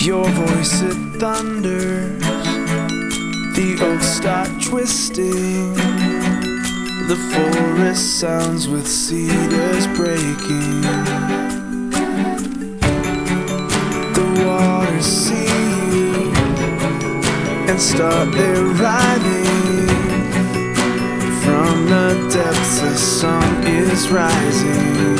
Your voice it thunders, the oaks start twisting, the forest sounds with cedars breaking. The waters see you and start their writhing. From the depths a song is rising.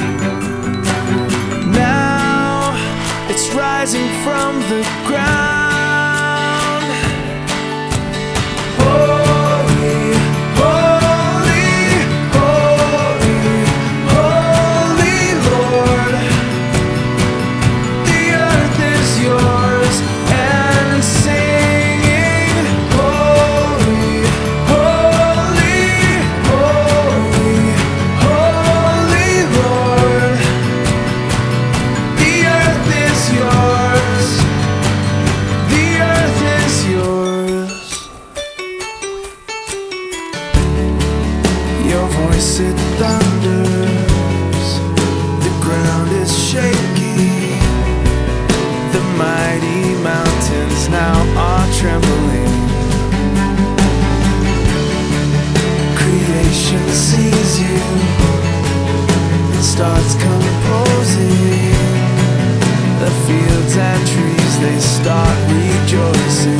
Now it's rising from the ground. Holy, holy, holy, holy Lord. The earth is yours and singing. Holy, holy, holy, holy Lord. The earth is yours. The earth is yours. Your voice it thunders, the ground is shaking, the mighty mountains now are trembling. Creation sees you and starts composing. The fields and trees, they start rejoicing.